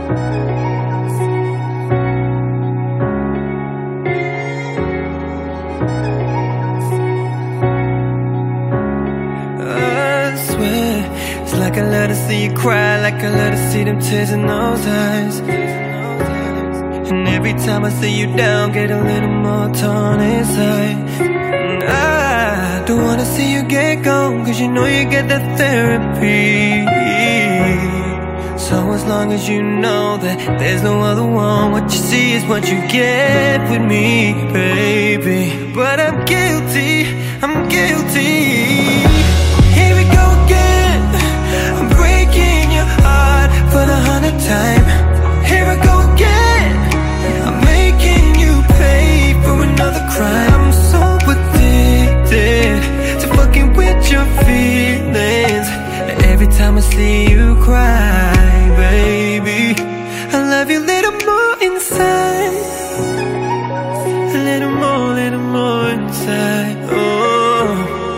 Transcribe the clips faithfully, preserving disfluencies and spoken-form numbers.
Like I love to see you cry, like I love to see them tears in those eyes. And every time I see you down, get a little more torn inside. And I don't wanna see you get gone, cause you know you get that therapy. So as long as you know that there's no other one, what you see is what you get with me, baby. But I'm guilty, I'm guilty. Here we go again, I'm breaking your heart for the hundredth time. Here I go again, I'm making you pay for another crime. I'm so addicted to fucking with your feelings. Every time I see you cry, baby, I love you a little more inside. A little more, little more inside. Oh,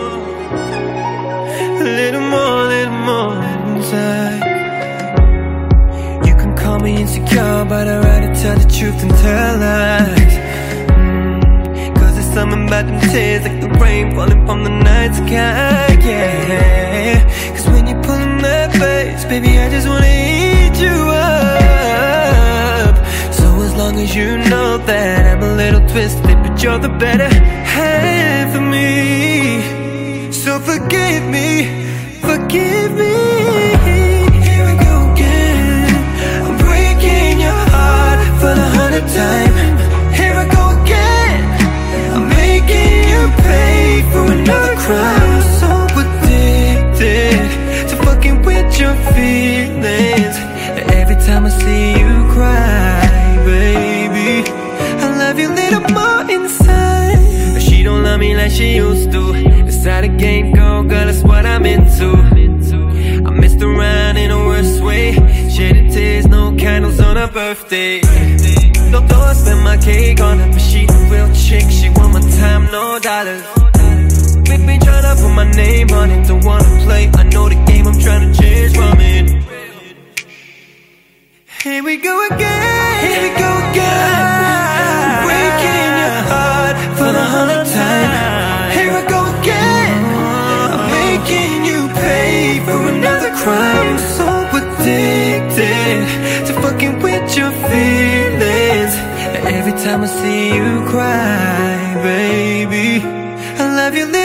a little more, little more inside. You can call me insecure, but I'd rather tell the truth than tell lies. mm, Cause there's something about them tears, like the rain falling from the night sky. Yeah, cause when you're pulling that face, baby, I just wanna eat you up. So as long as you know that I'm a little twisted, but you're the better half of me. So forgive me, forgive me. Here I go again, I'm breaking your heart for the hundredth time. Here I go again, I'm making you pay for another crime. I'm so addicted to fucking with your feelings. Every time I see you cry, baby, I love you a little more inside. She don't love me like she used to. It's how the game go, girl, that's what I'm into. I messed around in a worse way, shedding tears, no candles on her birthday. Don't throw I spend my cake on her, but she a real chick, she want my time, no dollars. Make me tryna put my name on it, don't wanna play, I know the game, I'm tryna change from it. Here we go again, here we go again, I'm breaking your heart for the hundredth time. Here I go again, I'm making you pay for another crime. I'm so addicted to fucking with your feelings. Every time I see you cry, baby, I love you.